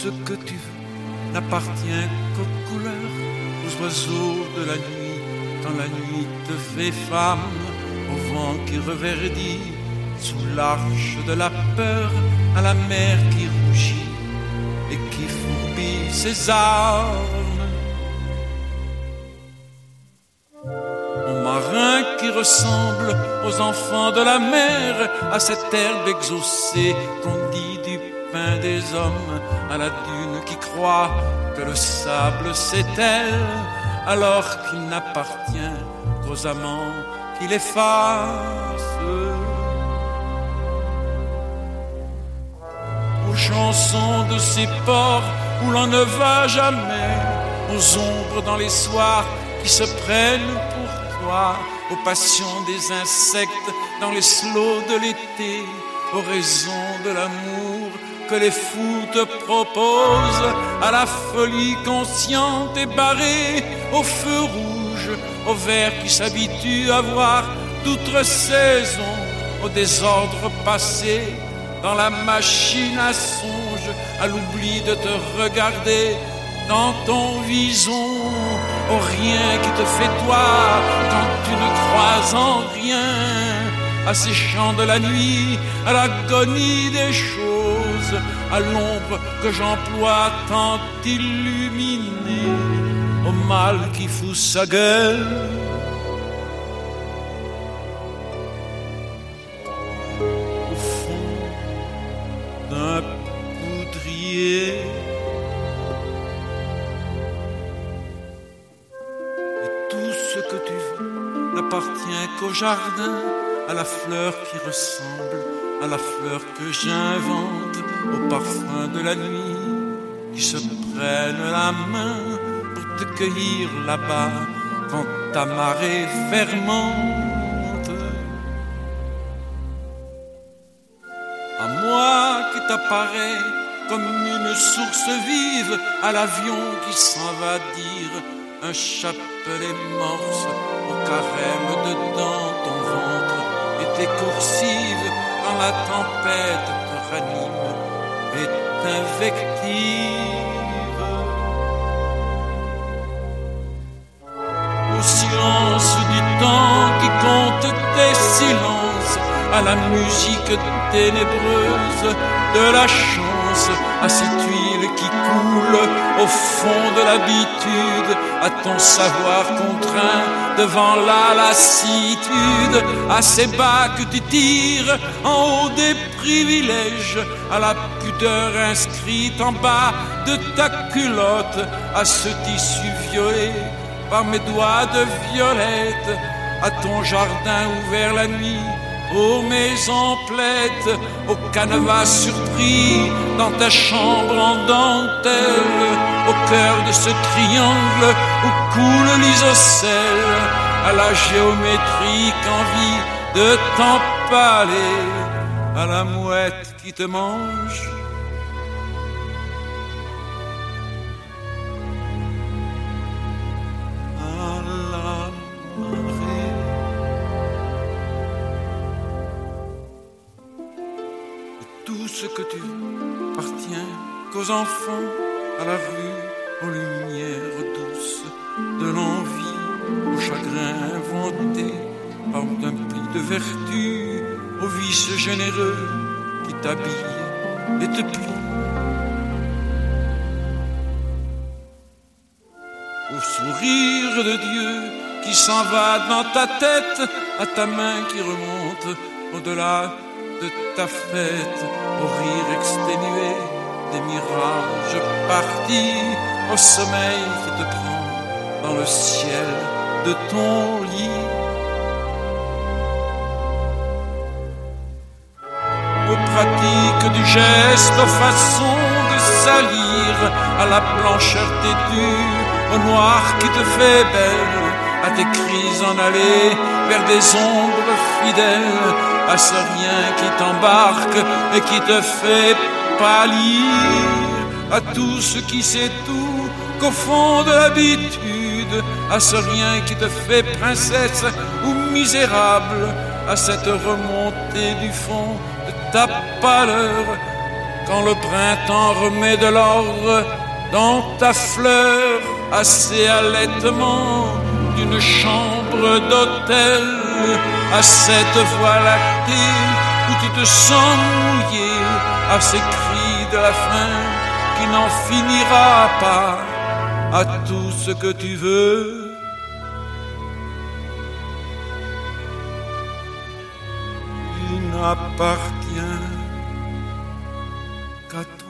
que tu veux n'appartient qu'aux couleurs, aux oiseaux de la nuit, quand la nuit te fait femme, au vent qui reverdit, sous l'arche de la peur, à la mer qui rougit et qui fourbit ses armes. Aux marins qui ressemblent aux enfants de la mer, à cette herbe exaucée qu'on dit du pain des hommes, à la dune qui croit que le sable s'étale, alors qu'il n'appartient qu'aux amants qui l'effacent. Aux chansons de ces ports où l'on ne va jamais, aux ombres dans les soirs qui se prennent pour toi, aux passions des insectes dans les slots de l'été, aux raisons de l'amour que les fous te proposent, à la folie consciente et barrée, au feu rouge, au vert qui s'habitue à voir d'outre saison, au désordre passé, dans la machine à songe, à l'oubli de te regarder dans ton vison, au rien qui te fait toi quand tu ne crois en rien, à ces chants de la nuit, à l'agonie des choses, à l'ombre que j'emploie tant illuminée, au mal qui fout sa gueule. Au fond d'un poudrier, et tout ce que tu veux n'appartient qu'au jardin, à la fleur qui ressemble à la fleur que j'invente, au parfum de la nuit qui se prennent la main pour te cueillir là-bas quand ta marée fermente. À moi qui t'apparaît comme une source vive, à l'avion qui s'en va dire un chapelet morse, au carême dedans ton ventre et tes coursives, quand la tempête te ranime et t'invective. Au silence du temps qui compte tes silences, à la musique ténébreuse de la chance, à cette huile qui coule au fond de l'habitude, à ton savoir contraint devant la lassitude, à ces bas que tu tires en haut des privilèges, à la pudeur inscrite en bas de ta culotte, à ce tissu violet par mes doigts de violette, à ton jardin ouvert la nuit, aux maisons plettes, au canevas surpris dans ta chambre en dentelle, au cœur de ce triangle où coule l'isocèle, à la géométrie qu'envie de t'empaler, à la mouette qui te mange. Tout ce que tu veux appartient qu'aux enfants, à la rue, aux lumières douces de l'envie, au chagrin inventé par un pli de vertu, aux vices généreux qui t'habillent et te plient, au sourire de Dieu qui s'en va dans ta tête, à ta main qui remonte au-delà de ta fête, au rire exténué des mirages partis, au sommeil qui te prend dans le ciel de ton lit, aux pratiques du geste, aux façons de salir, à la blancheur têtue, au noir qui te fait belle, à tes cris en allée vers des ombres fidèles, à ce rien qui t'embarque et qui te fait pâlir, à tout ce qui sait tout qu'au fond de l'habitude, à ce rien qui te fait princesse ou misérable, à cette remontée du fond de ta pâleur quand le printemps remet de l'ordre dans ta fleur assez allètement d'une chambre d'hôtel à cette voie lactée où tu te sens mouillé à ces cris de la faim qui n'en finira pas, à tout ce que tu veux. Il n'appartient qu'à toi.